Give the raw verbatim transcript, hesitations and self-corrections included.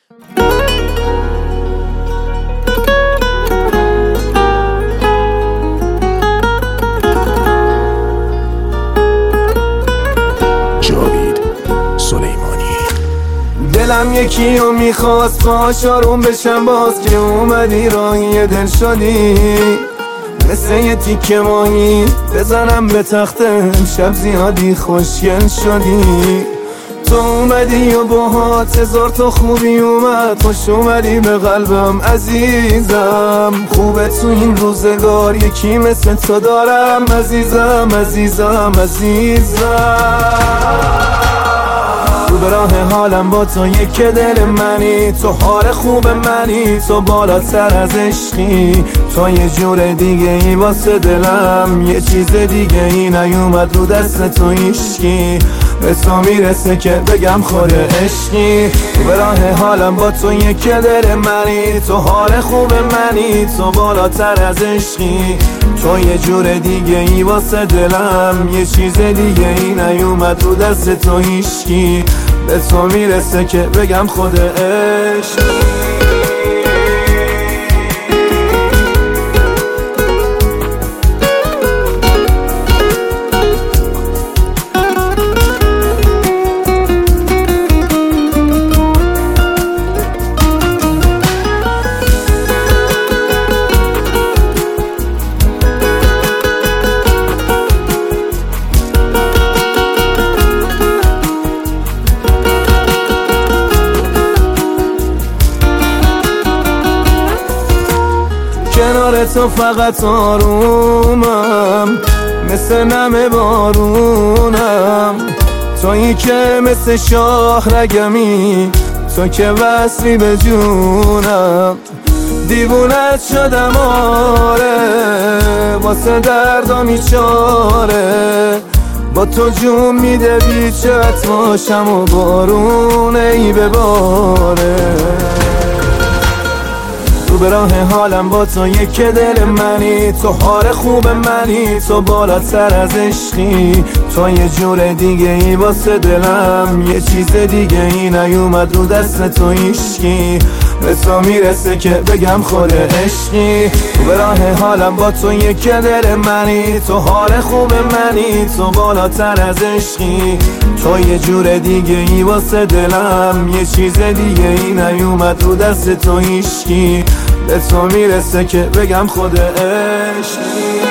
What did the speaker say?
جاوید سلیمانی. دلم یکی رو میخواست باهاش آروم بشم، باز که اومدی راهی دل شدی، مثل یه تیکه ماهی بزنم به تختم، شب زیادی خوشگل شدی. تو اومدی و باهات هزار تا خوبی اومد، خوش اومدی به قلبم عزیزم. خوبه تو این روزگار یکی مثل تو دارم عزیزم عزیزم عزیزم. رو به راه حالم با تو یک دل منی، تو حال خوب منی، تو بالاتر از عشقی، تو یه جور دیگه ای واسه دلم، یه چیز دیگه ای نیومد رو دست تو هیشکی، به تو میرسه که بگم خود عشقی. رو به راه حالم با تو یک دل منی، تو حال خوب منی، تو بالاتر از عشقی، تو یه جور دیگه ای واسه دلم، یه چیز دیگه ای نیومد رو دست تو هیشکی، به تو میرسه که بگم خود عشق. کنار تو فقط آرومم، مثل نم بارونم، تویی که مثل شاه رگمی، تو که وصلی به جونم. دیوونت شدم آره، واسه دردم بیچاره، با تو جون میده بیچت باشم و بارونه ای بباره. رو به راه حالم با تو یک دل منی، تو حال خوب منی، تو بالاتر از عشقی، تو یه جور دیگه ای واسه دلم، یه چیز دیگه ای نیومد رو دست تو هیشکی، به تو میرسه که بگم خود عشقی. رو به راه حالم با تو یک دل منی، تو حال خوب منی، تو بالاتر از عشقی، تو یه جور دیگه ای واسه دلم، یه چیز دیگه ای نیومد رو دست تو هیشکی، به تو میرسه که بگم خود عشقی.